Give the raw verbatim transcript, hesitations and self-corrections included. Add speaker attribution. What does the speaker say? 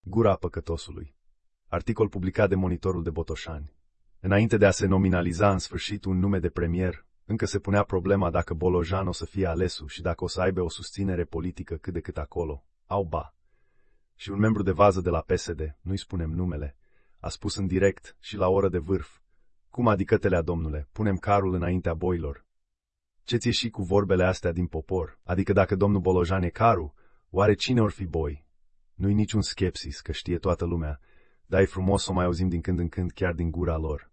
Speaker 1: Gura păcătosului. Articol publicat de Monitorul de Botoșani. Înainte de a se nominaliza în sfârșit un nume de premier, încă se punea problema dacă Bolojan o să fie alesul și dacă o să aibă o susținere politică cât de cât acolo, au ba. Și un membru de vază de la P S D, nu-i spunem numele, a spus în direct și la oră de vârf: cum adică telea, domnule, punem carul înaintea boilor? Ce-ți ieși cu vorbele astea din popor? Adică dacă domnul Bolojan e carul, oare cine or fi boi? Nu-i niciun skepsis, că știe toată lumea, dar e frumos să o mai auzim din când în când chiar din gura lor.